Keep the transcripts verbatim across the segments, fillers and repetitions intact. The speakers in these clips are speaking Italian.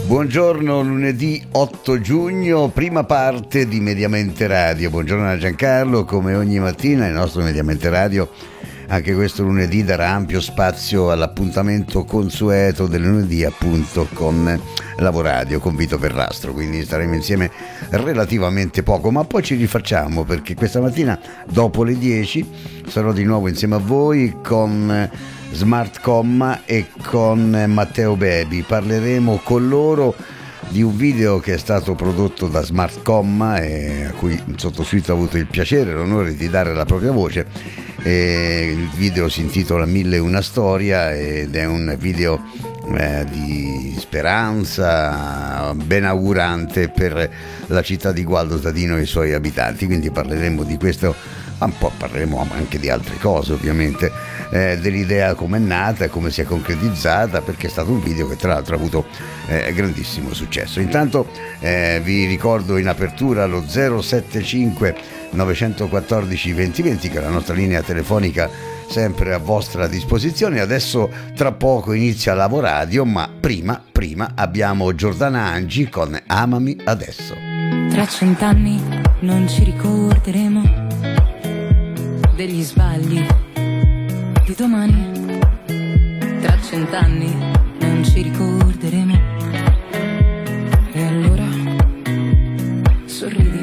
Buongiorno, lunedì otto giugno, prima parte di Mediamente Radio. Buongiorno a Giancarlo, come ogni mattina il nostro Mediamente Radio anche questo lunedì darà ampio spazio all'appuntamento consueto del lunedì, appunto con Lavoradio, con Vito Verrastro, quindi staremo insieme relativamente poco, ma poi ci rifacciamo perché questa mattina dopo le dieci sarò di nuovo insieme a voi con Smart Comma e con Matteo Bebi. Parleremo con loro di un video che è stato prodotto da Smart Comma e a cui il sottoscritto ha avuto il piacere e l'onore di dare la propria voce. E il video si intitola Mille e una storia ed è un video eh, di speranza benaugurante per la città di Gualdo Tadino e i suoi abitanti, quindi parleremo di questo, un po' parleremo anche di altre cose ovviamente, eh, dell'idea come è nata e come si è concretizzata, perché è stato un video che tra l'altro ha avuto eh, grandissimo successo. Intanto eh, vi ricordo in apertura lo zero sette cinque nove uno quattro due zero due zero che è la nostra linea telefonica sempre a vostra disposizione. Adesso tra poco inizia Lavoradio, ma prima, prima abbiamo Giordana Angi con Amami Adesso. Tra cent'anni non ci ricorderemo degli sbagli di domani. Tra cent'anni non ci ricorderemo e allora sorridi.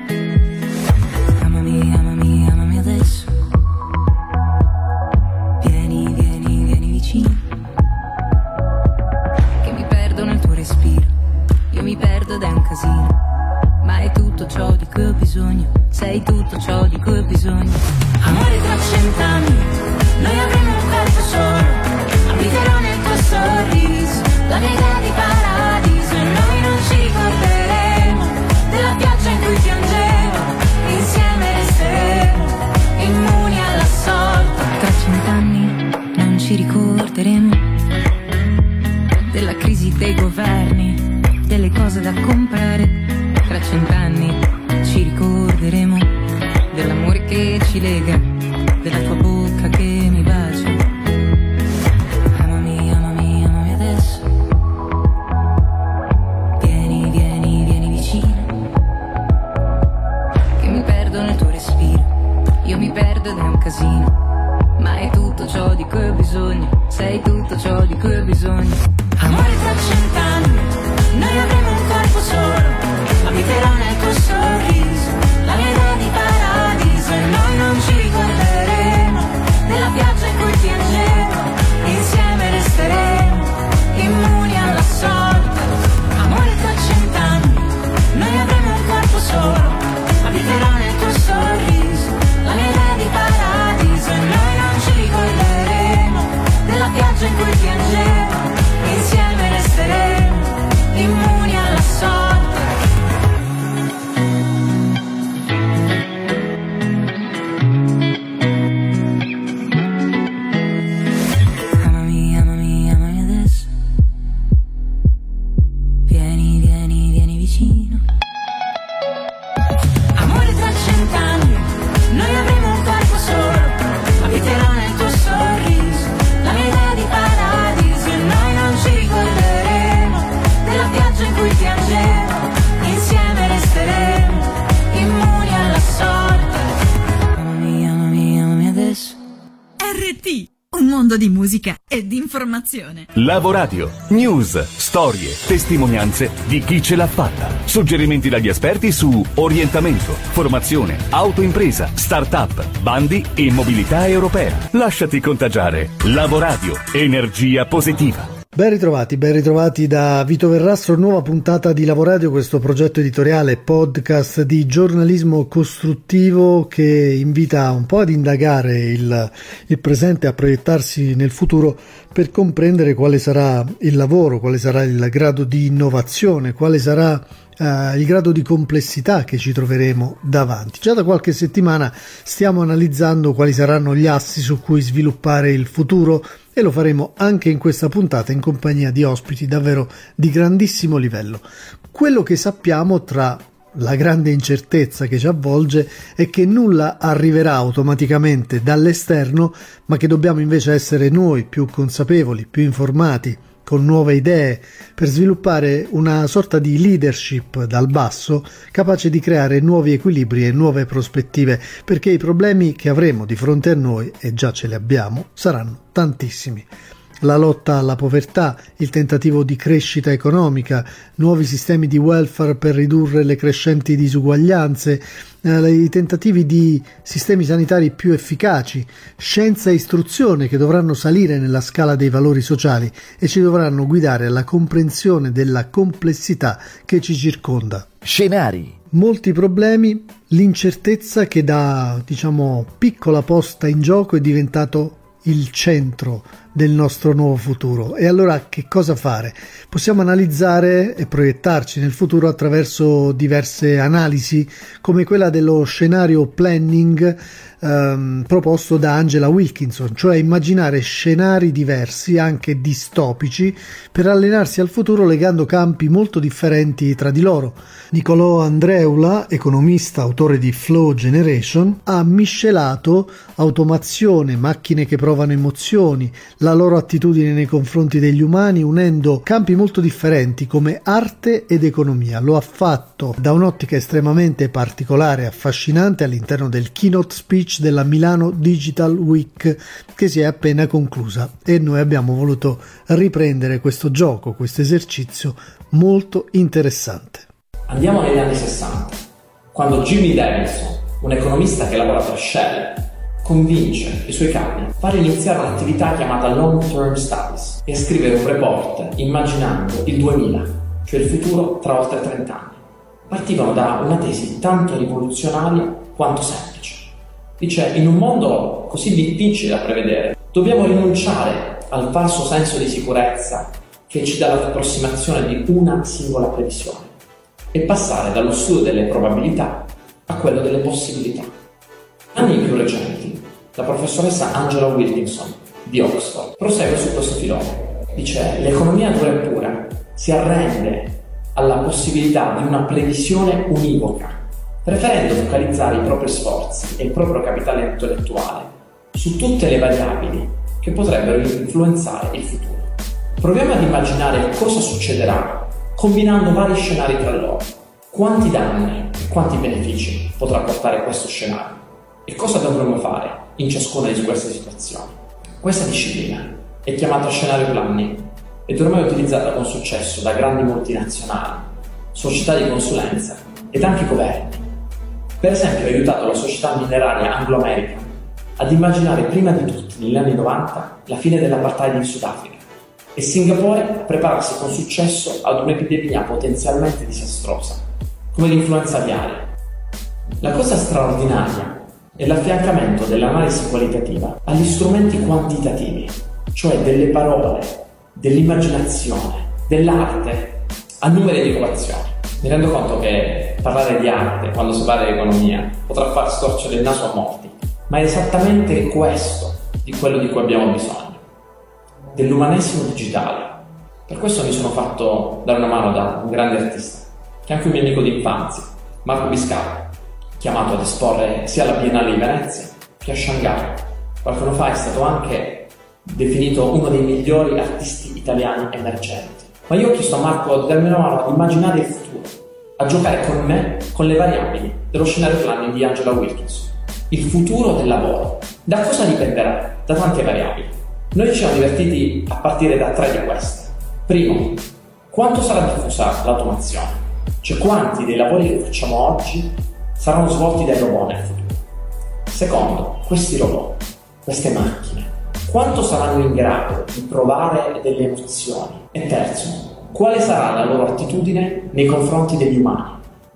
Amami, amami, amami adesso. Vieni, vieni, vieni vicino, che mi perdo nel tuo respiro. Io mi perdo ed è un casino, ma è tutto ciò di cui ho bisogno. Sei tutto ciò di cui ho bisogno. Amore, tra cent'anni noi avremo un corpo solo, abiterò nel tuo sorriso la mia idea di paradiso, e noi non ci ricorderemo della pioggia in cui piangevo. Insieme resteremo immuni alla sorte. Tra cent'anni non ci ricorderemo della crisi dei governi, delle cose da comprare. Tra cent'anni ci ricorderemo dell'amore che ci lega, della tua bocca che mi bacia. Amami, amami, amami adesso. Vieni, vieni, vieni vicino, che mi perdo nel tuo respiro. Io mi perdo ed è un casino, ma è tutto ciò di cui ho bisogno. Sei tutto ciò di cui ho bisogno. Amore, tra cent'anni noi avremo un corpo solo, abiterò nel tuo sorriso la mia idea di paradiso, e noi non ci ricorderemo della pioggia in cui piangevo. Insieme resteremo immuni alla sorte. Amore, tra cent'anni noi avremo un corpo solo, abiterò nel tuo sorriso la mia idea di paradiso, e noi non ci ricorderemo della pioggia in cui piangevo. Insieme resteremo immuni alla sorte. Amami, amami, amami adesso. Vieni, vieni, vieni vicino. Amore, tra cent'anni noi avremo un corpo solo, abiterò nel tuo sorriso la mia idea di paradiso, e noi non ci ricorderemo della pioggia in cui piangevo. Insieme resteremo immuni alla sorte. Amami, amami, amami adesso. R T, un mondo di musica e di informazione. Lavoradio, news, storie, testimonianze di chi ce l'ha fatta. Suggerimenti dagli esperti su orientamento, formazione, autoimpresa, start-up, bandi e mobilità europea. Lasciati contagiare. Lavoradio, energia positiva. Ben ritrovati, ben ritrovati da Vito Verrastro, nuova puntata di Lavoradio, questo progetto editoriale podcast di giornalismo costruttivo che invita un po' ad indagare il, il presente, a proiettarsi nel futuro per comprendere quale sarà il lavoro, quale sarà il grado di innovazione, quale sarà Uh, il grado di complessità che ci troveremo davanti. Già da qualche settimana stiamo analizzando quali saranno gli assi su cui sviluppare il futuro, e lo faremo anche in questa puntata in compagnia di ospiti davvero di grandissimo livello. Quello che sappiamo, tra la grande incertezza che ci avvolge, è che nulla arriverà automaticamente dall'esterno, ma che dobbiamo invece essere noi più consapevoli, più informati, con nuove idee, per sviluppare una sorta di leadership dal basso capace di creare nuovi equilibri e nuove prospettive, perché i problemi che avremo di fronte a noi, e già ce li abbiamo, saranno tantissimi. La lotta alla povertà, il tentativo di crescita economica, nuovi sistemi di welfare per ridurre le crescenti disuguaglianze, eh, i tentativi di sistemi sanitari più efficaci, scienza e istruzione che dovranno salire nella scala dei valori sociali e ci dovranno guidare alla comprensione della complessità che ci circonda. Scenari. Molti problemi, l'incertezza che da, diciamo, piccola posta in gioco è diventato il centro del nostro nuovo futuro. E allora che cosa fare? Possiamo analizzare e proiettarci nel futuro attraverso diverse analisi, come quella dello scenario planning ehm, proposto da Angela Wilkinson, cioè immaginare scenari diversi, anche distopici, per allenarsi al futuro legando campi molto differenti tra di loro. Nicolò Andreula, economista, autore di Flow Generation, ha miscelato automazione, macchine che provano emozioni, la loro attitudine nei confronti degli umani, unendo campi molto differenti come arte ed economia. Lo ha fatto da un'ottica estremamente particolare e affascinante all'interno del keynote speech della Milano Digital Week che si è appena conclusa, e noi abbiamo voluto riprendere questo gioco, questo esercizio molto interessante. Andiamo negli anni sessanta, quando Jimmy Davidson, un economista che lavora per Shell, convince i suoi capi a far iniziare un'attività chiamata Long Term Studies e a scrivere un report immaginando il duemila, cioè il futuro tra oltre trenta anni. Partivano da una tesi tanto rivoluzionaria quanto semplice. Dice: in un mondo così difficile da prevedere, dobbiamo rinunciare al falso senso di sicurezza che ci dà l'approssimazione di una singola previsione e passare dallo studio delle probabilità a quello delle possibilità. Anni più recenti, la professoressa Angela Wilkinson di Oxford prosegue su questo filone. Dice: l'economia dura e pura si arrende alla possibilità di una previsione univoca, preferendo focalizzare i propri sforzi e il proprio capitale intellettuale su tutte le variabili che potrebbero influenzare il futuro. Proviamo ad immaginare cosa succederà combinando vari scenari tra loro. Quanti danni e quanti benefici potrà portare questo scenario? E cosa dovremmo fare in ciascuna di queste situazioni? Questa disciplina è chiamata scenario planning ed ormai è utilizzata con successo da grandi multinazionali, società di consulenza ed anche governi. Per esempio ha aiutato la società mineraria Anglo-American ad immaginare prima di tutti negli anni novanta la fine dell'apartheid in Sudafrica e Singapore a prepararsi con successo ad un'epidemia potenzialmente disastrosa come l'influenza aviaria. La cosa straordinaria è l'affiancamento dell'analisi qualitativa agli strumenti quantitativi, cioè delle parole, dell'immaginazione, dell'arte a numeri di equazioni. Mi rendo conto che parlare di arte quando si parla di economia potrà far storcere il naso a molti, ma è esattamente questo di quello di cui abbiamo bisogno, dell'umanesimo digitale. Per questo mi sono fatto dare una mano da un grande artista, che è anche un mio amico di infanzia, Marco Biscaro, chiamato ad esporre sia alla Biennale di Venezia che a Shanghai. Qualche anno fa è stato anche definito uno dei migliori artisti italiani emergenti. Ma io ho chiesto a Marco di darmi una mano ad immaginare il futuro, a giocare con me con le variabili dello scenario planning di Angela Wilkinson. Il futuro del lavoro. Da cosa dipenderà? Da tante variabili. Noi ci siamo divertiti a partire da tre di queste. Primo, quanto sarà diffusa l'automazione? Cioè quanti dei lavori che facciamo oggi saranno svolti dai robot nel futuro? Secondo, questi robot, queste macchine, quanto saranno in grado di provare delle emozioni? E terzo, quale sarà la loro attitudine nei confronti degli umani?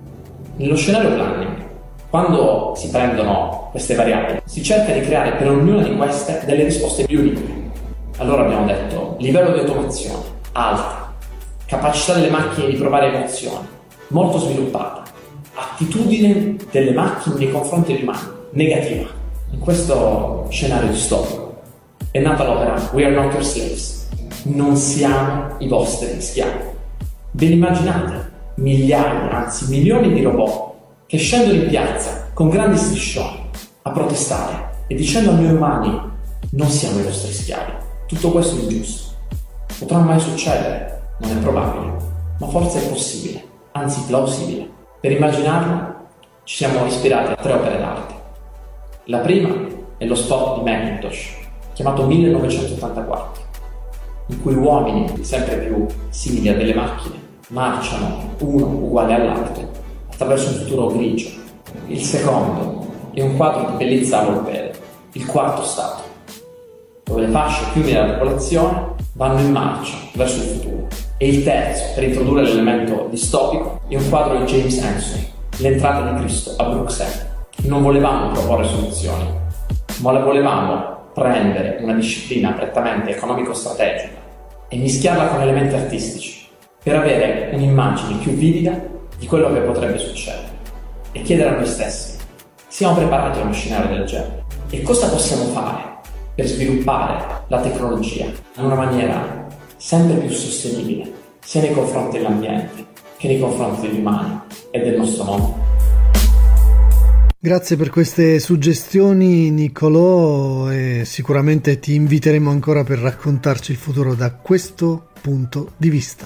Nello scenario planning, quando si prendono queste variabili, si cerca di creare per ognuna di queste delle risposte più uniche. Allora abbiamo detto livello di automazione alta, capacità delle macchine di provare emozioni molto sviluppata, attitudine delle macchine nei confronti degli umani negativa. In questo scenario distopico è nata l'opera We Are Not Your Slaves. Non siamo i vostri schiavi. Ve li immaginate? Migliaia, anzi milioni di robot che scendono in piazza con grandi striscioni a protestare e dicendo a noi umani non siamo i vostri schiavi. Tutto questo è ingiusto. Potrà mai succedere? Non è probabile, ma forse è possibile, anzi plausibile. Per immaginarlo ci siamo ispirati a tre opere d'arte. La prima è lo spot di Macintosh, chiamato millenovecentottantaquattro, in cui uomini sempre più simili a delle macchine marciano uno uguale all'altro attraverso un futuro grigio. Il secondo è un quadro di bellezza europea, il quarto stato, dove le fasce più umili della popolazione vanno in marcia verso il futuro. E il terzo, per introdurre l'elemento distopico, è un quadro di James Anson, L'entrata di Cristo a Bruxelles. Non volevamo proporre soluzioni, ma le volevamo prendere una disciplina prettamente economico-strategica e mischiarla con elementi artistici per avere un'immagine più vivida di quello che potrebbe succedere e chiedere a noi stessi: siamo preparati a uno scenario del genere? E cosa possiamo fare per sviluppare la tecnologia in una maniera sempre più sostenibile, sia nei confronti dell'ambiente che nei confronti degli umani e del nostro mondo? Grazie per queste suggestioni, Niccolò, e sicuramente ti inviteremo ancora per raccontarci il futuro da questo punto di vista.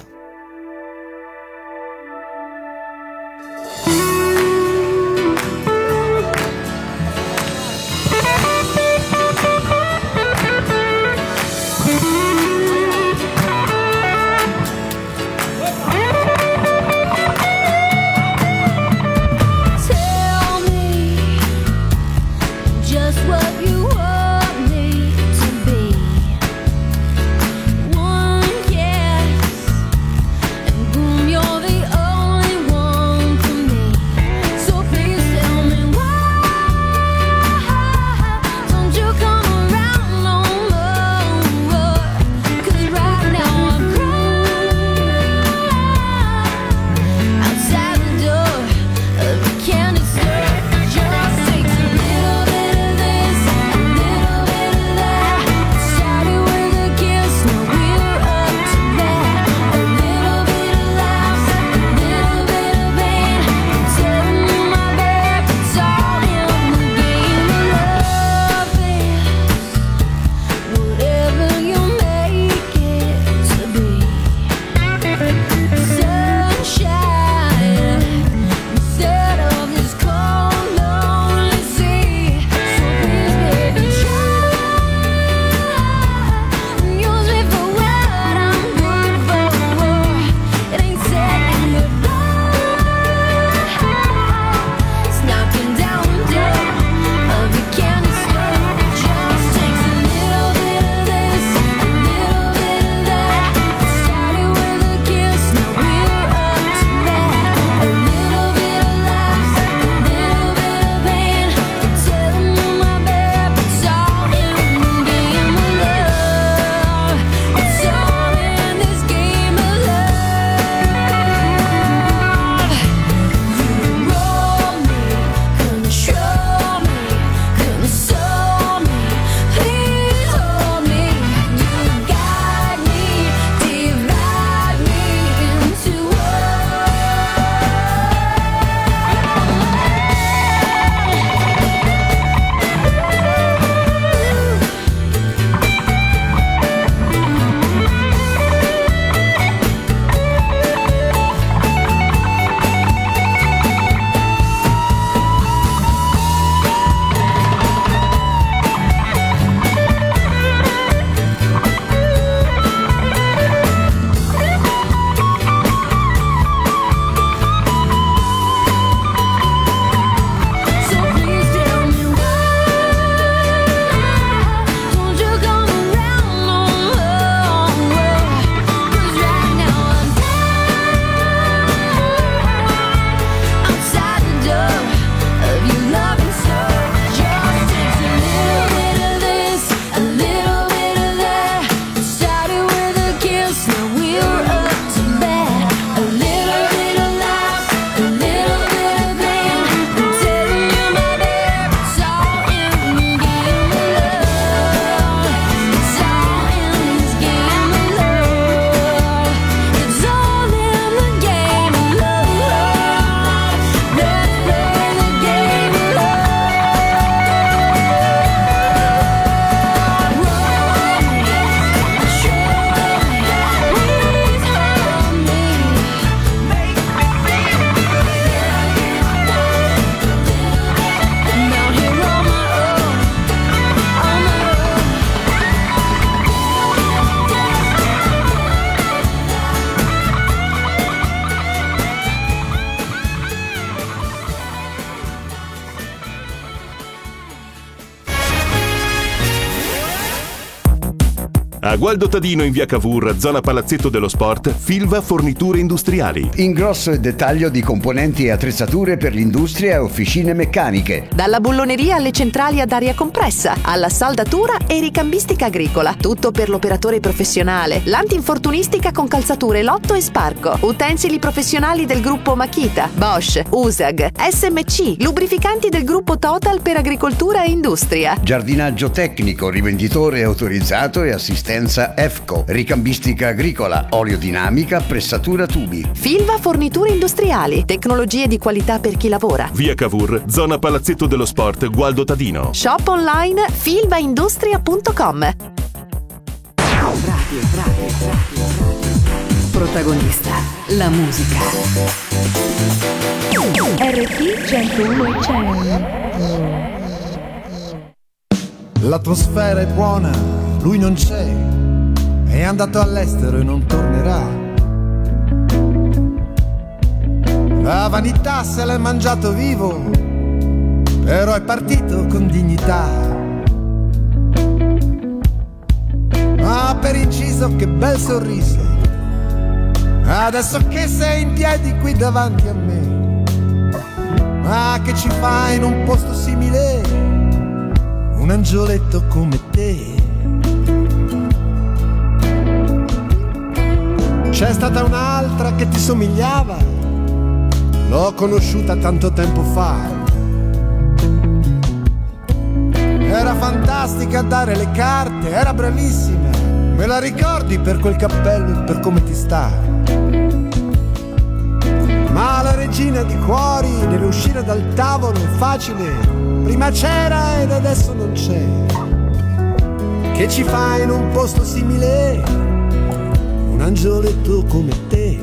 One, yeah, and boom, you're the only one for me. A Gualdo Tadino in via Cavour, zona Palazzetto dello Sport, Filva Forniture Industriali. Ingrosso e dettaglio di componenti e attrezzature per l'industria e officine meccaniche. Dalla bulloneria alle centrali ad aria compressa, alla saldatura e ricambistica agricola. Tutto per l'operatore professionale. L'antinfortunistica con calzature Lotto e Sparco. Utensili professionali del gruppo Makita, Bosch, U S A G, S M C. Lubrificanti del gruppo Total per agricoltura e industria. Giardinaggio tecnico, rivenditore autorizzato e assistenza E F C O. Ricambistica agricola, oleodinamica, pressatura tubi. Filva Forniture Industriali. Tecnologie di qualità per chi lavora. Via Cavour, zona Palazzetto dello Sport, Gualdo Tadino. Shop online filvaindustria punto com. Radio, radio, radio. Protagonista, la musica. R T centouno e cento. L'atmosfera è buona, lui non c'è, è andato all'estero e non tornerà. La vanità se l'è mangiato vivo, però è partito con dignità. Ma per inciso che bel sorriso, adesso che sei in piedi qui davanti a me. Ma che ci fai in un posto simile, un angioletto come te? C'è stata un'altra che ti somigliava, l'ho conosciuta tanto tempo fa. Era fantastica a dare le carte, era bravissima. Me la ricordi per quel cappello e per come ti sta? Ma la regina di cuori nell'uscire dal tavolo è facile. Prima c'era ed adesso non c'è. Che ci fai in un posto simile, un angioletto come te?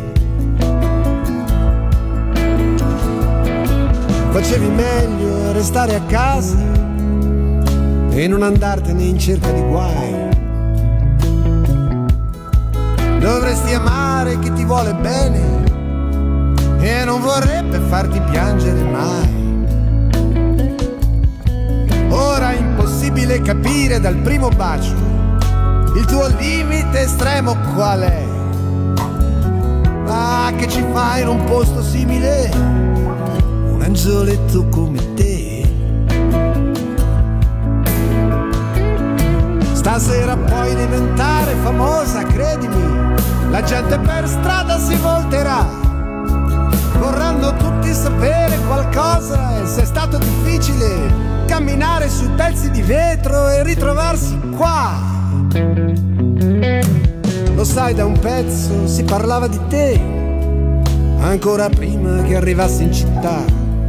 Facevi meglio a restare a casa e non andartene in cerca di guai. Dovresti amare chi ti vuole bene e non vorrebbe farti piangere mai. Ora è impossibile capire dal primo bacio il tuo limite estremo qual è. Ma che ci fai in un posto simile, un angioletto come te? Stasera puoi diventare famosa, credimi, la gente per strada si volterà. Vorranno tutti sapere qualcosa e se è stato difficile camminare sui pezzi di vetro e ritrovarsi qua. Lo sai, da un pezzo si parlava di te, ancora prima che arrivassi in città.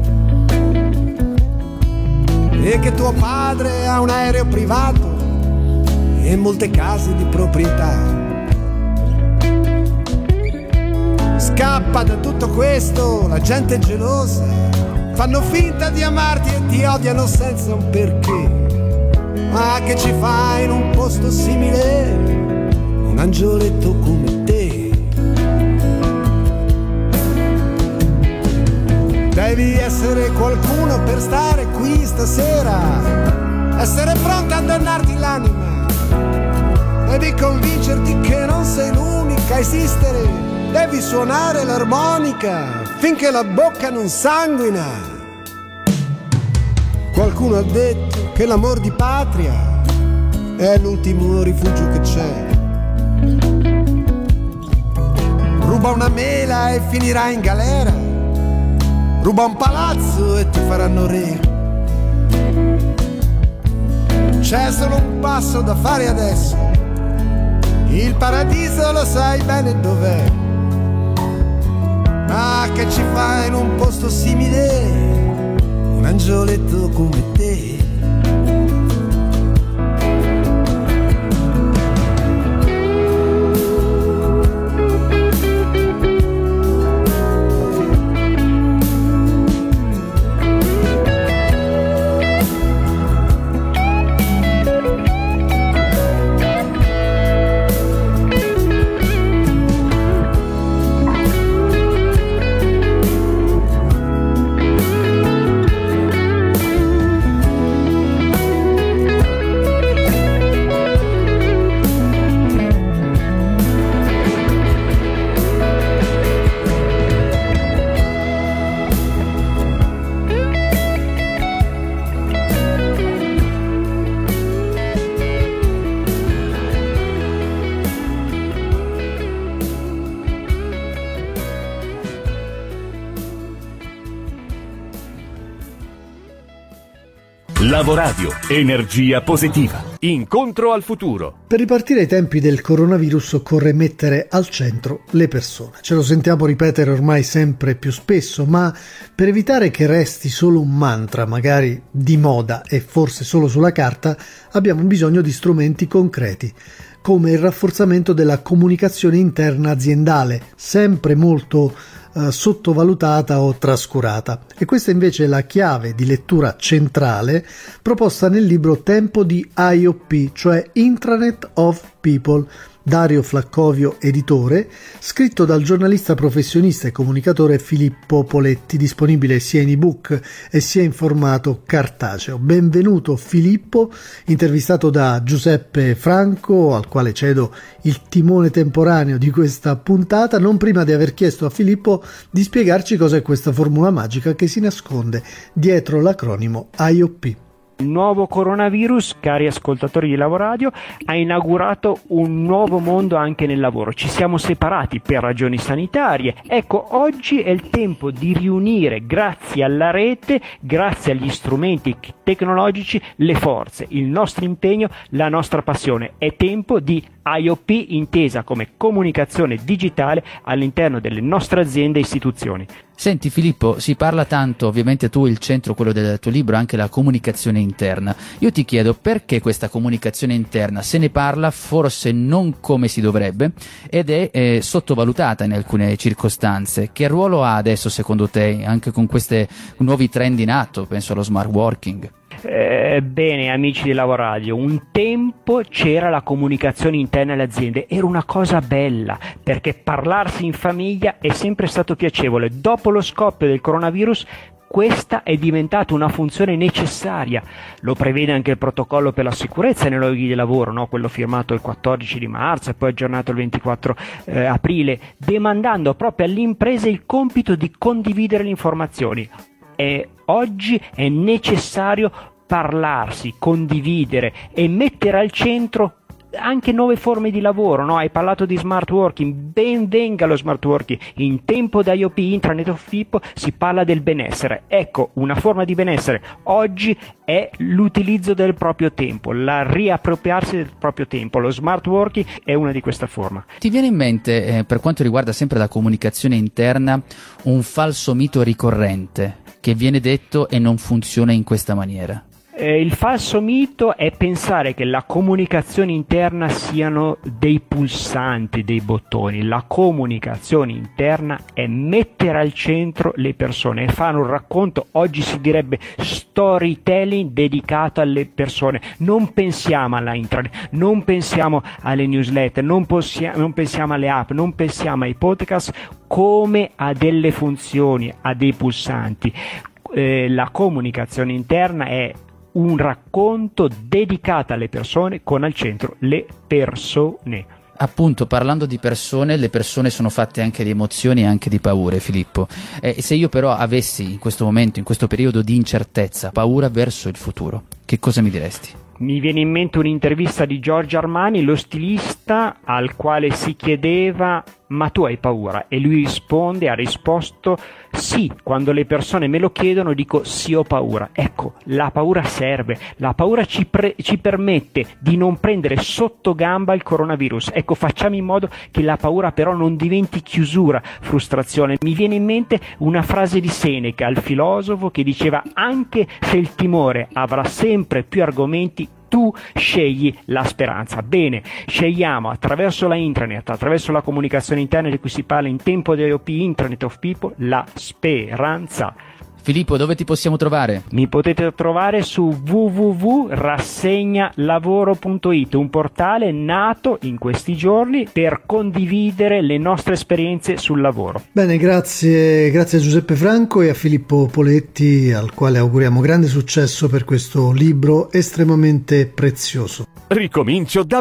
E che tuo padre ha un aereo privato e molte case di proprietà. Scappa da tutto questo, la gente è gelosa, fanno finta di amarti e ti odiano senza un perché. Ma che ci fai in un posto simile, un angioletto come te? Devi essere qualcuno per stare qui stasera, essere pronta a dannarti l'anima. Devi convincerti che non sei l'unica a esistere. Devi suonare l'armonica finché la bocca non sanguina. Qualcuno ha detto che l'amor di patria è l'ultimo rifugio che c'è. Ruba una mela e finirà in galera, ruba un palazzo e ti faranno re. C'è solo un passo da fare adesso, il paradiso lo sai bene dov'è. Ma che ci fai in un posto simile, un angioletto come te? Lavoradio, energia positiva. Incontro al futuro. Per ripartire ai tempi del coronavirus occorre mettere al centro le persone. Ce lo sentiamo ripetere ormai sempre più spesso, ma per evitare che resti solo un mantra, magari di moda e forse solo sulla carta, abbiamo bisogno di strumenti concreti, come il rafforzamento della comunicazione interna aziendale, sempre molto eh, sottovalutata o trascurata. E questa invece è la chiave di lettura centrale proposta nel libro Tempo di I O P, cioè Intranet of People, Dario Flaccovio, editore, scritto dal giornalista professionista e comunicatore Filippo Poletti, disponibile sia in ebook e sia in formato cartaceo. Benvenuto Filippo, intervistato da Giuseppe Franco, al quale cedo il timone temporaneo di questa puntata, non prima di aver chiesto a Filippo di spiegarci cos'è questa formula magica che si nasconde dietro l'acronimo I O P. Il nuovo coronavirus, cari ascoltatori di Lavoradio, ha inaugurato un nuovo mondo anche nel lavoro. Ci siamo separati per ragioni sanitarie. Ecco, oggi è il tempo di riunire, grazie alla rete, grazie agli strumenti tecnologici, le forze, il nostro impegno, la nostra passione. È tempo di I O P intesa come comunicazione digitale all'interno delle nostre aziende e istituzioni. Senti Filippo, si parla tanto, ovviamente tu il centro, quello del tuo libro, anche la comunicazione interna. Io ti chiedo perché questa comunicazione interna se ne parla forse non come si dovrebbe ed è eh, sottovalutata in alcune circostanze. Che ruolo ha adesso secondo te anche con questi nuovi trend in atto, penso allo smart working? Eh, bene amici di Lavoradio, un tempo c'era la comunicazione interna alle aziende, era una cosa bella perché parlarsi in famiglia è sempre stato piacevole. Dopo lo scoppio del coronavirus questa è diventata una funzione necessaria, lo prevede anche il protocollo per la sicurezza nei luoghi di lavoro, no? Quello firmato il quattordici di marzo e poi aggiornato il ventiquattro eh, aprile, demandando proprio alle imprese il compito di condividere le informazioni. E oggi è necessario parlarsi, condividere e mettere al centro anche nuove forme di lavoro, no? Hai parlato di smart working, ben venga lo smart working. In tempo da I O P, Intranet of People, si parla del benessere. Ecco, una forma di benessere oggi è l'utilizzo del proprio tempo, la riappropriarsi del proprio tempo. Lo smart working è una di questa forma. Ti viene in mente, eh, per quanto riguarda sempre la comunicazione interna, un falso mito ricorrente che viene detto e non funziona in questa maniera? Eh, il falso mito è pensare che la comunicazione interna siano dei pulsanti, dei bottoni. La comunicazione interna è mettere al centro le persone e fare un racconto, oggi si direbbe storytelling dedicato alle persone. Non pensiamo alla intranet, non pensiamo alle newsletter, non, possia- non pensiamo alle app, non pensiamo ai podcast come a delle funzioni, a dei pulsanti. Eh, la comunicazione interna è un racconto dedicato alle persone con al centro le persone. Appunto, parlando di persone, le persone sono fatte anche di emozioni e anche di paure, Filippo. Eh, se io però avessi in questo momento, in questo periodo di incertezza, paura verso il futuro, che cosa mi diresti? Mi viene in mente un'intervista di Giorgio Armani, lo stilista, al quale si chiedeva: ma tu hai paura? E lui risponde, ha risposto: sì, quando le persone me lo chiedono dico sì, ho paura. Ecco, la paura serve, la paura ci, pre- ci permette di non prendere sotto gamba il coronavirus. Ecco, facciamo in modo che la paura però non diventi chiusura, frustrazione. Mi viene in mente una frase di Seneca, il filosofo, che diceva: anche se il timore avrà sempre più argomenti, tu scegli la speranza. Bene, scegliamo attraverso la intranet, attraverso la comunicazione interna di cui si parla in tempo di I O P, Intranet of People, la speranza. Filippo, dove ti possiamo trovare? Mi potete trovare su w w w punto rassegnalavoro punto it, un portale nato in questi giorni per condividere le nostre esperienze sul lavoro. Bene, grazie, grazie a Giuseppe Franco e a Filippo Poletti, al quale auguriamo grande successo per questo libro estremamente prezioso. Ricomincio da me.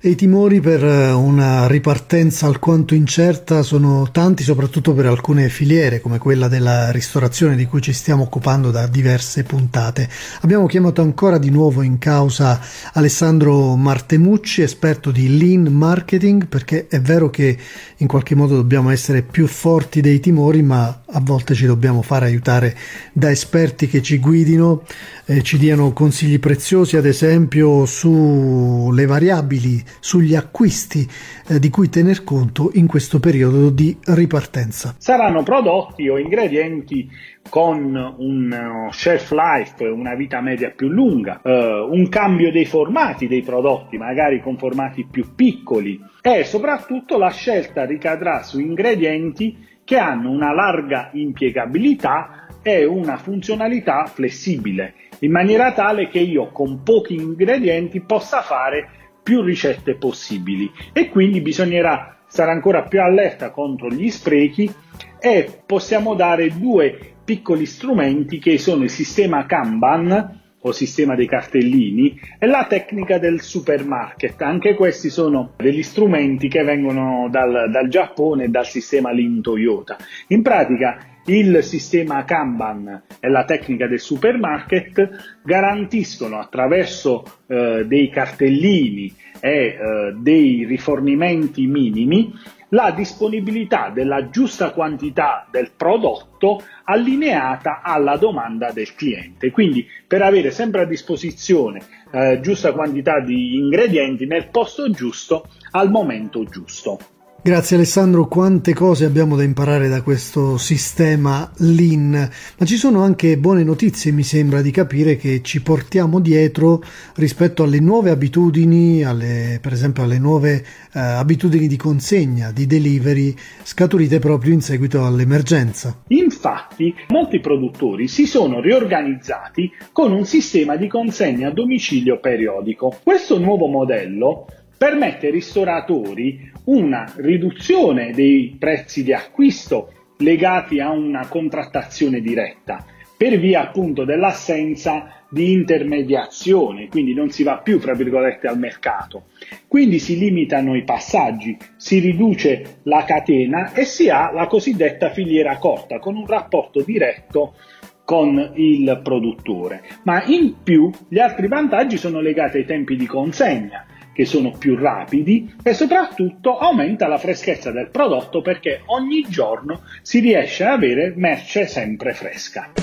E i timori per una ripartenza alquanto incerta sono tanti, soprattutto per alcune filiere come quella della ristorazione di cui ci stiamo occupando da diverse puntate. Abbiamo chiamato ancora di nuovo in causa Alessandro Martemucci, esperto di Lean Marketing, perché è vero che in qualche modo dobbiamo essere più forti dei timori, ma a volte ci dobbiamo fare aiutare da esperti che ci guidino, eh, ci diano consigli preziosi, ad esempio sulle variabili, sugli acquisti eh, di cui tener conto in questo periodo di ripartenza. Saranno prodotti o ingredienti con un shelf life, una vita media più lunga, eh, un cambio dei formati dei prodotti, magari con formati più piccoli, e soprattutto la scelta ricadrà su ingredienti che hanno una larga impiegabilità e una funzionalità flessibile, in maniera tale che io con pochi ingredienti possa fare più ricette possibili, e quindi bisognerà stare ancora più allerta contro gli sprechi, e possiamo dare due piccoli strumenti che sono il sistema Kanban o sistema dei cartellini e la tecnica del supermarket. Anche questi sono degli strumenti che vengono dal, dal Giappone e dal sistema Lean Toyota. In pratica il sistema Kanban e la tecnica del supermarket garantiscono attraverso eh, dei cartellini e eh, dei rifornimenti minimi la disponibilità della giusta quantità del prodotto allineata alla domanda del cliente. Quindi per avere sempre a disposizione eh, giusta quantità di ingredienti nel posto giusto al momento giusto. Grazie Alessandro, quante cose abbiamo da imparare da questo sistema Lean, ma ci sono anche buone notizie, mi sembra di capire, che ci portiamo dietro rispetto alle nuove abitudini, alle, per esempio alle nuove eh, abitudini di consegna, di delivery, scaturite proprio in seguito all'emergenza. Infatti, molti produttori si sono riorganizzati con un sistema di consegna a domicilio periodico. Questo nuovo modello permette ai ristoratori una riduzione dei prezzi di acquisto legati a una contrattazione diretta per via appunto dell'assenza di intermediazione, quindi non si va più fra virgolette al mercato, quindi si limitano i passaggi, si riduce la catena e si ha la cosiddetta filiera corta con un rapporto diretto con il produttore. Ma in più gli altri vantaggi sono legati ai tempi di consegna, che sono più rapidi, e soprattutto aumenta la freschezza del prodotto, perché ogni giorno si riesce ad avere merce sempre fresca.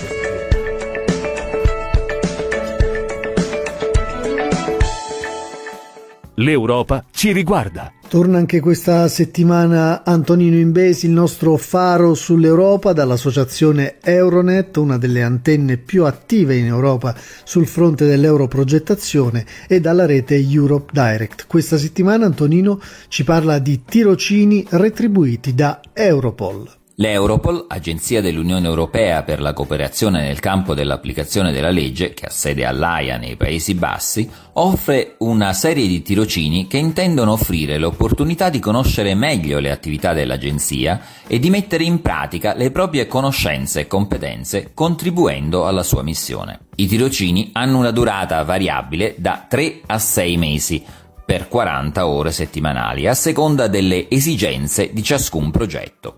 L'Europa ci riguarda. Torna anche questa settimana Antonino Imbesi, il nostro faro sull'Europa, dall'associazione Euronet, una delle antenne più attive in Europa sul fronte dell'europrogettazione, e dalla rete Europe Direct. Questa settimana Antonino ci parla di tirocini retribuiti da Europol. L'Europol, agenzia dell'Unione Europea per la cooperazione nel campo dell'applicazione della legge, che ha sede a L'Aia nei Paesi Bassi, offre una serie di tirocini che intendono offrire l'opportunità di conoscere meglio le attività dell'agenzia e di mettere in pratica le proprie conoscenze e competenze, contribuendo alla sua missione. I tirocini hanno una durata variabile da tre a sei mesi, per quaranta ore settimanali, a seconda delle esigenze di ciascun progetto.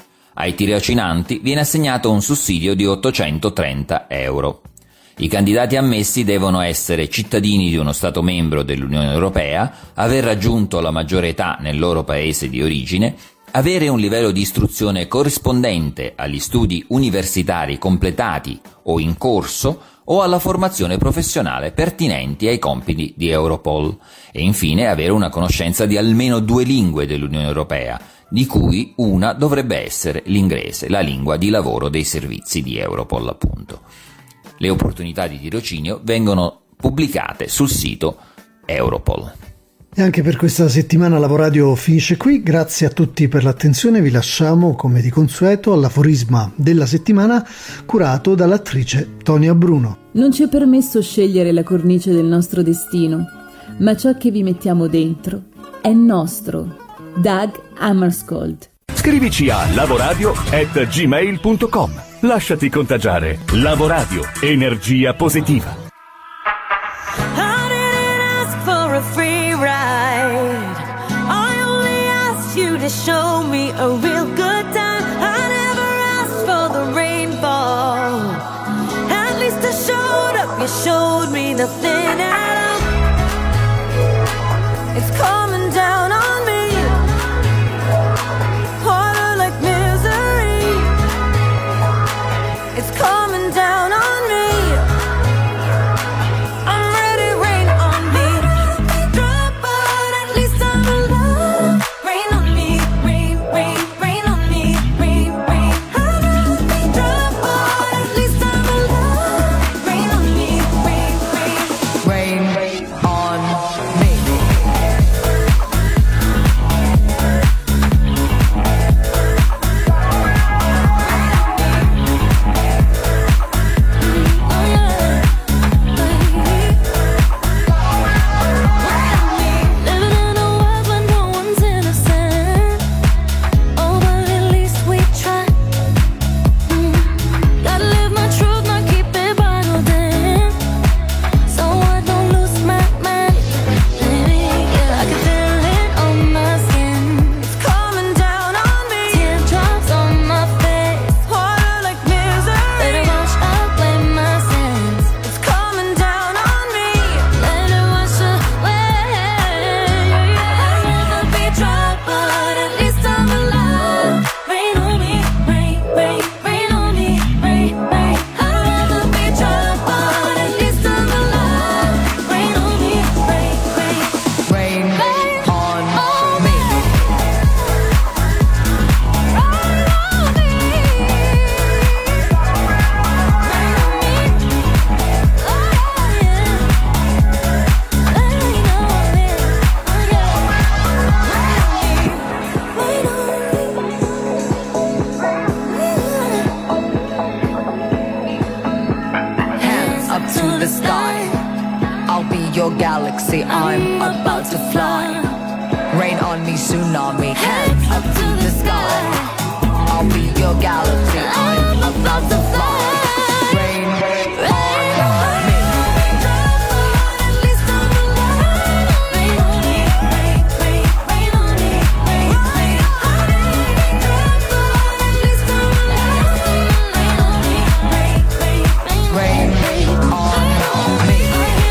Ai tirocinanti viene assegnato un sussidio di ottocentotrenta euro. I candidati ammessi devono essere cittadini di uno Stato membro dell'Unione Europea, aver raggiunto la maggiore età nel loro paese di origine, avere un livello di istruzione corrispondente agli studi universitari completati o in corso o alla formazione professionale pertinenti ai compiti di Europol, e infine avere una conoscenza di almeno due lingue dell'Unione Europea, di cui una dovrebbe essere l'inglese, la lingua di lavoro dei servizi di Europol, appunto. Le opportunità di tirocinio vengono pubblicate sul sito Europol. E anche per questa settimana Lavoradio finisce qui. Grazie a tutti per l'attenzione. Vi lasciamo, come di consueto, all'aforisma della settimana curato dall'attrice Tonia Bruno. Non ci è permesso scegliere la cornice del nostro destino, ma ciò che vi mettiamo dentro è nostro. Doug Hammarskjöld. Scrivici a lavoradio at gmail punto com. Lasciati contagiare. Lavoradio, energia positiva. I didn't ask for a free ride. to show me a real good time. I never asked for the rainfall. At least I showed up, you showed me nothing at all. It's coming down on me, harder like misery. It's coming down on me. I'm ready, rain on me. Drop, but at least I'm alive. Rain on me, rain, rain, rain on me, rain, rain. I'm ready, drop, but at least I'm alive. Rain on me, rain, rain, rain, rain on me. Living in a world where no one's innocent. Oh, but at least we try. Mm. Gotta live my truth, not keep it bottled in. So I don't lose my mind. Yeah, I can feel it on my skin. It's coming down on me. Teardrops on my face, harder like misery. Let it wash away my sins. It's coming down on me. Let it wash away. I'd rather be dry, but at least I'm alive. Rain on me, rain, rain, rain on me, rain, rain. I'd rather be dry, but at least I'm alive. Rain on me, rain, rain, rain, rain on me. Hands up to the sky, I'll be your galaxy, I'm about to fly. Rain on me, tsunami. Hands up to the sky, I'll be your galaxy, I'm about to fly. Rain, rain on me. Rain on me.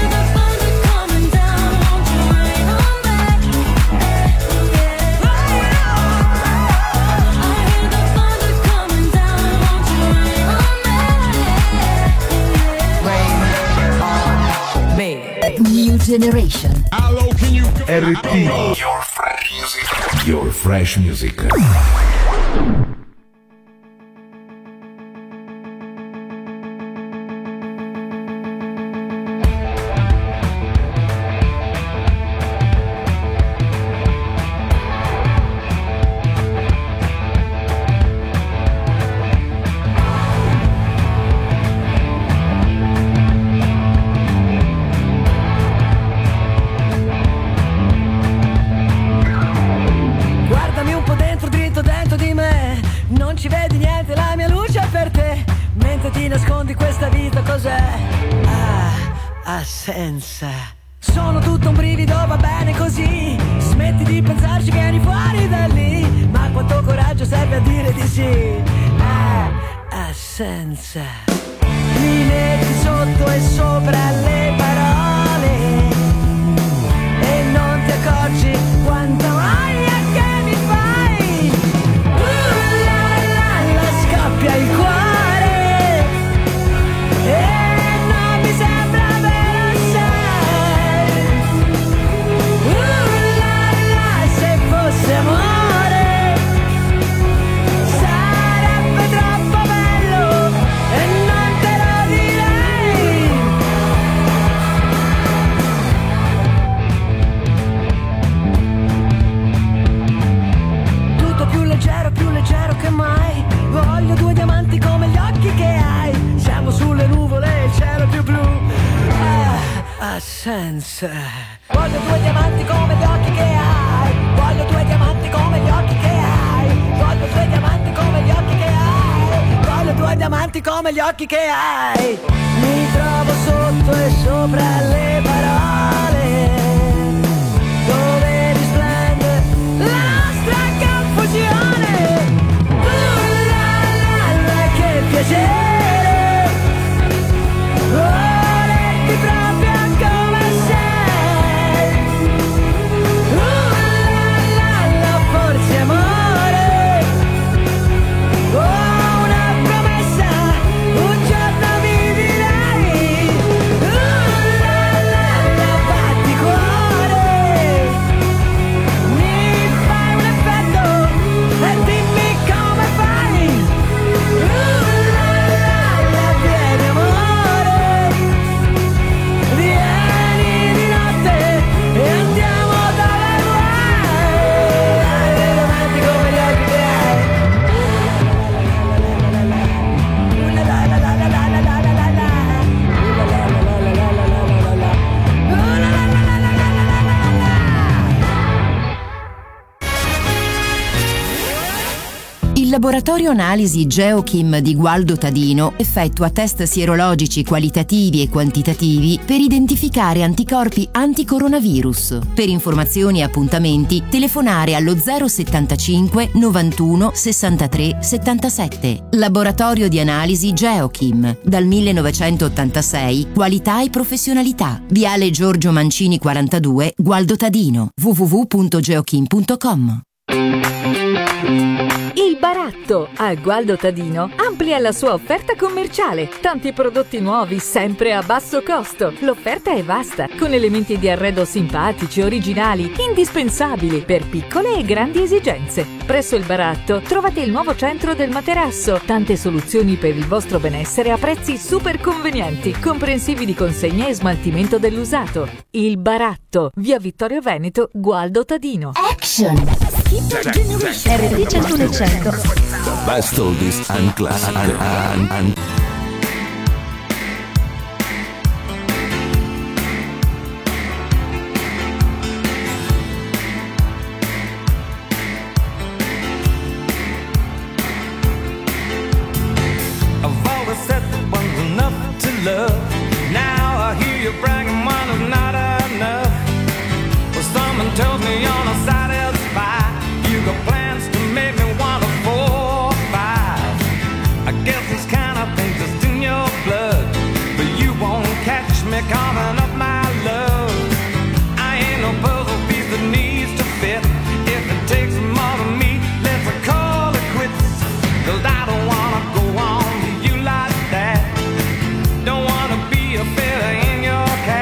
New generation. R T Your fresh music. Your fresh music. Guardami un po' dentro, dritto dentro di me. Non ci vedi niente, la mia luce è per te. Mentre ti nascondi questa vita cos'è? Ah, assenza. Sono tutto un brivido, va bene così. Smetti di pensarci, vieni fuori da lì. Ma quanto coraggio serve a dire di sì? Ah, assenza. Mi metti sotto e sopra le parole e non ti accorgi quanto aia che mi fai. Uh, la, la, la, scoppia il cuore e non mi sembra vero, sai. Uh, la, la, se fosse amore sarebbe troppo bello e non te lo direi. Tutto più leggero, più leggero che mai. Voglio due diamanti come gli occhi che hai. Siamo sulle nuvole, il cielo è più blu. Ah, assenza. Voglio due diamanti come gli occhi che hai. Voglio due diamanti come gli occhi che hai. Voglio due diamanti come gli occhi che hai. Voglio due diamanti come gli occhi che hai. Mi trovo sotto e sopra le parole dove risplende la nostra canzone. piacere, volerti proprio come sei. Uh, la, la, la, forse amore, oh, una promessa, un giorno mi direi. Uh, la, la, la, batti cuore, mi fai un effetto e dimmi come fai. Uh, la, la, la, vieni amore, vieni di notte e andiamo dove vuoi, romantico come gli occhi che hai. La la la la la la la la la la la. La la la la la la la la la la. La la la la la la la la la. Il laboratorio analisi Geochim di Gualdo Tadino effettua test sierologici qualitativi e quantitativi per identificare anticorpi anticoronavirus. Per informazioni e appuntamenti telefonare allo zero settantacinque novantuno sessantatré settantasette. Laboratorio di analisi Geochim, dal millenovecentottantasei, qualità e professionalità. Viale Giorgio Mancini quarantadue, Gualdo Tadino, w w w punto geochim punto com. Il Baratto a Gualdo Tadino amplia la sua offerta commerciale. Tanti prodotti nuovi sempre a basso costo. L'offerta è vasta, con elementi di arredo simpatici, originali, indispensabili per piccole e grandi esigenze. Presso il Baratto trovate il nuovo centro del materasso. Tante soluzioni per il vostro benessere a prezzi super convenienti, comprensivi di consegna e smaltimento dell'usato. Il Baratto, via Vittorio Veneto, Gualdo Tadino. Action! R T centuno e cento. The best oldies and classic. And, and, and. I've always said that one's enough to love. Now I hear you bragging one is not enough. Well, someone tells me you're not satisfied. You got plans to make me want a four or five. I guess this kind of thing just in your blood, but you won't catch me coming up my love. I ain't no puzzle piece that needs to fit. If it takes more than me, let's call it quits. 'Cause I don't wanna go on to you like that. Don't wanna be a feather in your cap.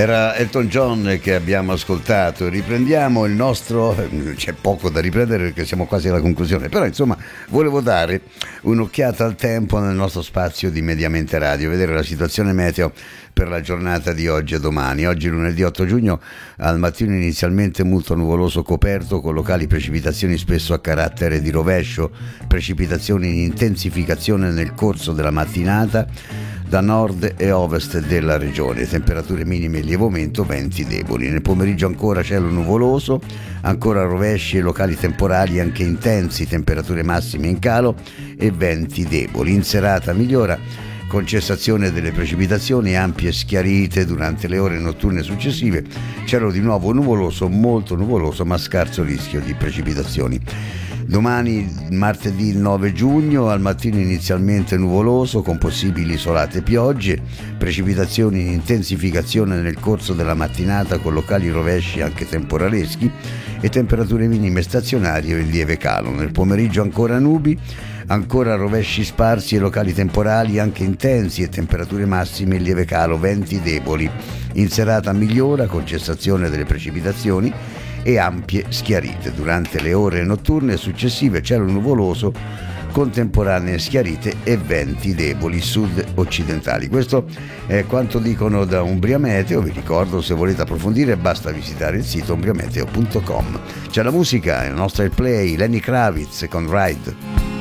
Era Elton John che abbiamo ascoltato. Riprendiamo il nostro, c'è poco da riprendere perché siamo quasi alla conclusione, però insomma volevo dare un'occhiata al tempo nel nostro spazio di Mediamente Radio, vedere la situazione meteo per la giornata di oggi e domani. Oggi lunedì otto giugno, al mattino inizialmente molto nuvoloso coperto con locali precipitazioni spesso a carattere di rovescio, precipitazioni in intensificazione nel corso della mattinata da nord e ovest della regione, temperature minime in lieve aumento, venti deboli. Nel pomeriggio ancora cielo nuvoloso, ancora rovesci e locali temporali anche intensi, temperature massime in calo e venti deboli. In serata migliora con cessazione delle precipitazioni ampie e schiarite durante le ore notturne successive, cielo di nuovo nuvoloso, molto nuvoloso ma scarso rischio di precipitazioni. Domani, martedì nove giugno, al mattino inizialmente nuvoloso con possibili isolate piogge, precipitazioni in intensificazione nel corso della mattinata con locali rovesci anche temporaleschi e temperature minime stazionarie in lieve calo. Nel pomeriggio ancora nubi, ancora rovesci sparsi e locali temporali anche intensi e temperature massime in lieve calo, venti deboli. In serata migliora con cessazione delle precipitazioni e ampie schiarite. Durante le ore notturne successive cielo nuvoloso con temporanee schiarite e venti deboli sud-occidentali. Questo è quanto dicono da Umbria Meteo. Vi ricordo, se volete approfondire basta visitare il sito umbriameteo punto com. C'è la musica, il nostro play, Lenny Kravitz con Ride.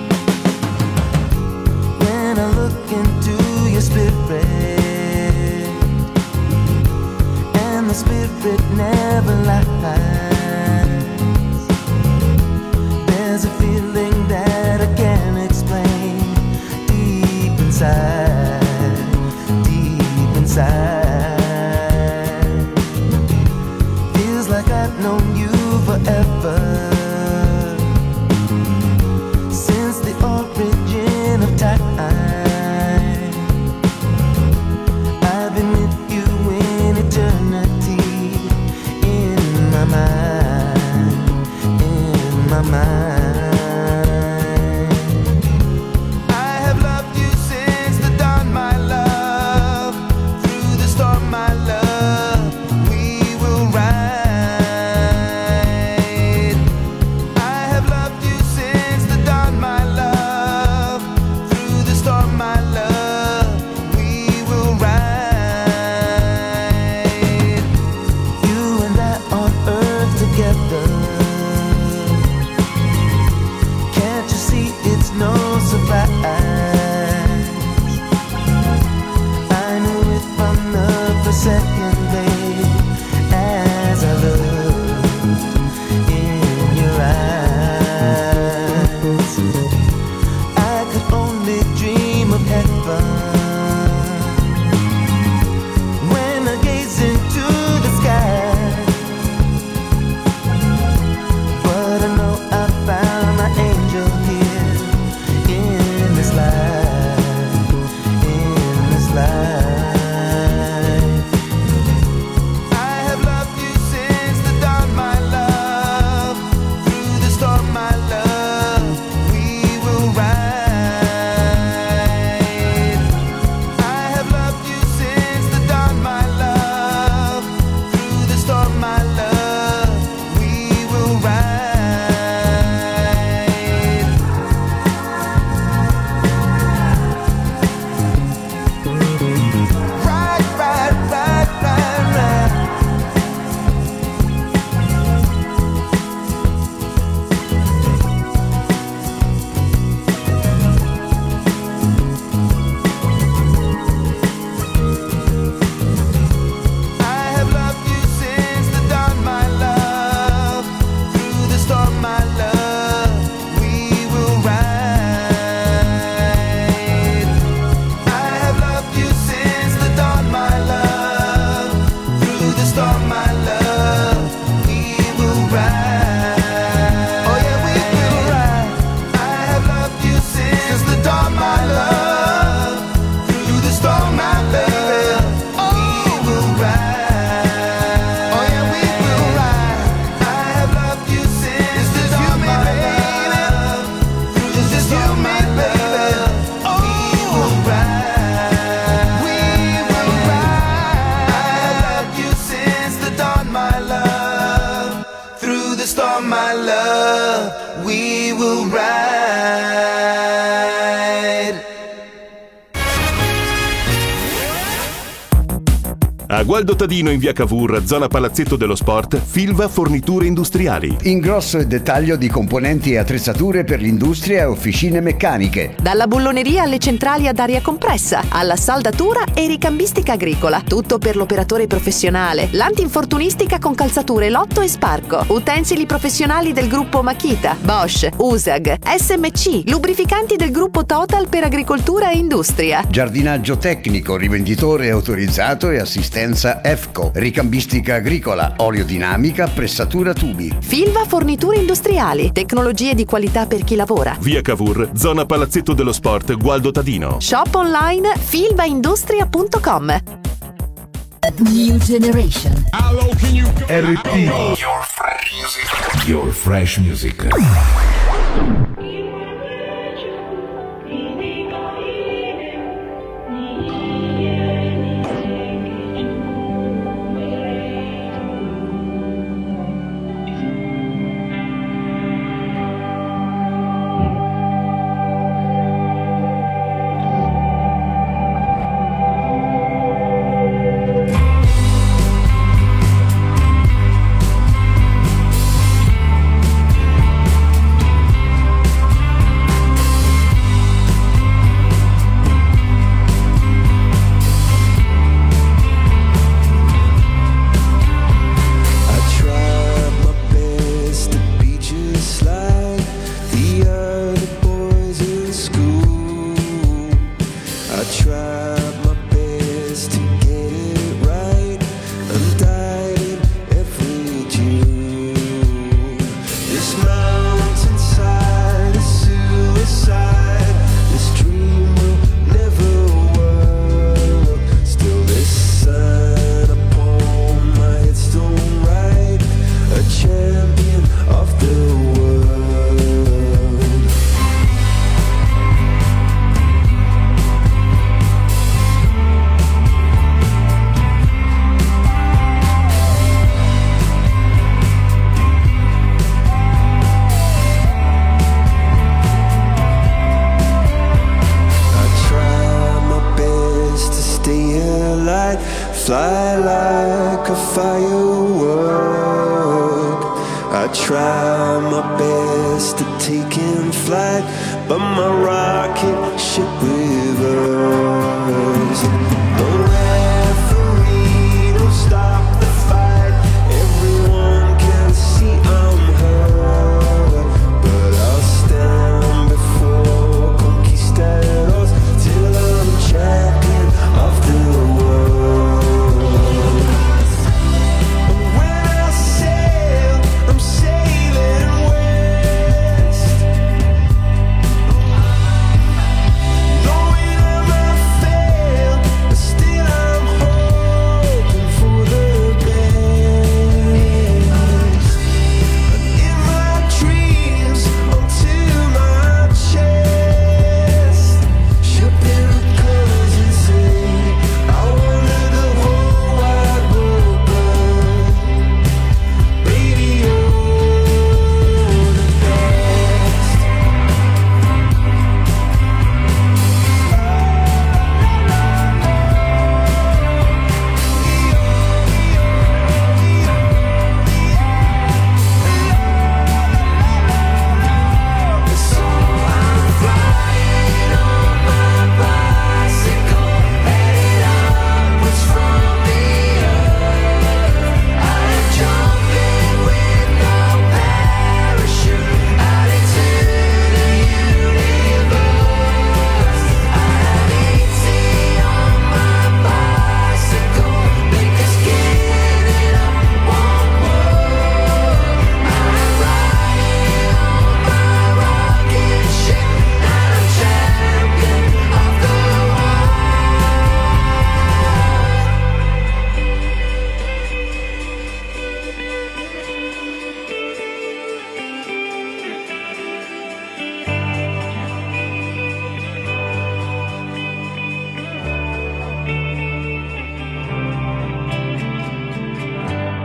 When I look into your spirit, and the spirit never lies, there's a feeling that I can't explain, deep inside, deep inside. Feels like I've known you forever, since the origin of time. I've been with you in eternity, in my mind, in my mind. I have loved you since the dawn, my love. Through the storm, my love, we will ride. my love, we will ride. A Gualdo Tadino in via Cavour, zona Palazzetto dello Sport, Filva Forniture Industriali. Ingrosso e dettaglio di componenti e attrezzature per l'industria e officine meccaniche. Dalla bulloneria alle centrali ad aria compressa, alla saldatura e ricambistica agricola. Tutto per l'operatore professionale. L'antinfortunistica con calzature Lotto e Sparco. Utensili professionali del gruppo Makita, Bosch, U S A G, S M C. Lubrificanti del gruppo Total per agricoltura e industria. Giardinaggio tecnico, rivenditore autorizzato e assistenza E F C O. Ricambistica agricola, oleodinamica, pressatura tubi. Filva Forniture Industriali. Tecnologie di qualità per chi lavora. Via Cavour, zona Palazzetto dello Sport, Gualdo Tadino. Shop online filvaindustria punto com. New Generation. R T. Your fresh music. Your fresh music. Fly like a firework. I try my best to take in flight, but my rocket ship reversed. No referee, don't stop the fight. Everyone can see I'm hurt, but I'll stand before conquistadors till I'm champion of the world. Knowing I'm a failure.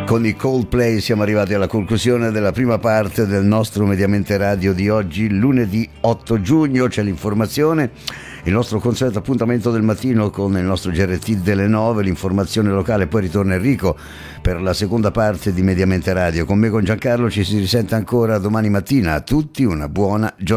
Con i Coldplay siamo arrivati alla conclusione della prima parte del nostro Mediamente Radio di oggi, lunedì otto giugno. C'è l'informazione, il nostro consueto appuntamento del mattino con il nostro G R T delle nove, l'informazione locale, poi ritorna Enrico per la seconda parte di Mediamente Radio. Con me, con Giancarlo, ci si risente ancora domani mattina. A tutti una buona giornata.